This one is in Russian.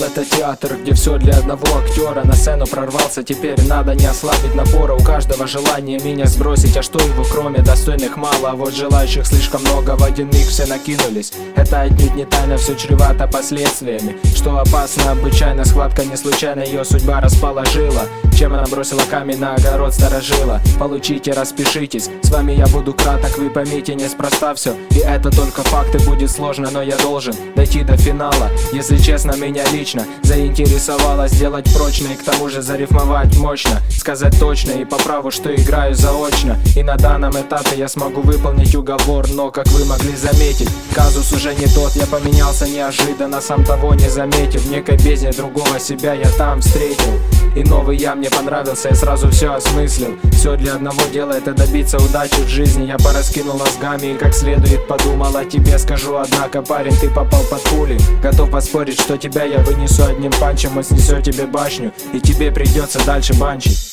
это театр, где все для одного актера. На сцену прорвался, теперь надо не ослабить напора. У каждого желание меня сбросить, а что его кроме достойных мало. А вот желающих слишком много, в один миг все накинулись. Это отнюдь не тайна, все чревато последствиями. Что опасно, обычайно схватка не случайно, ее судьба расположила. Чем она бросила камень на огород сторожила. Получите, распишитесь, с вами я буду краток, вы поймите, неспроста все. И это только факты, будет сложно, но я должен дойти до финала. Если честно, меня лично заинтересовало сделать прочно и к тому же зарифмовать мощно. Сказать точно и по праву, что играю заочно. И на данном этапе я смогу выполнить уговор, но, как вы могли заметить, казус уже не тот. Я поменялся неожиданно, сам того не заметив. В некой бездне другого себя я там встретил. И новый я мне понравился, я сразу все осмыслил. Все для одного дела, это добиться удачи в жизни. Я пораскинул мозгами и как следует подумал о тебе. Скажу, однако, парень, ты попал под пули. Готов поспорить, что тебя я вынесу одним панчем. Он снесет тебе башню, и тебе придется дальше банчить.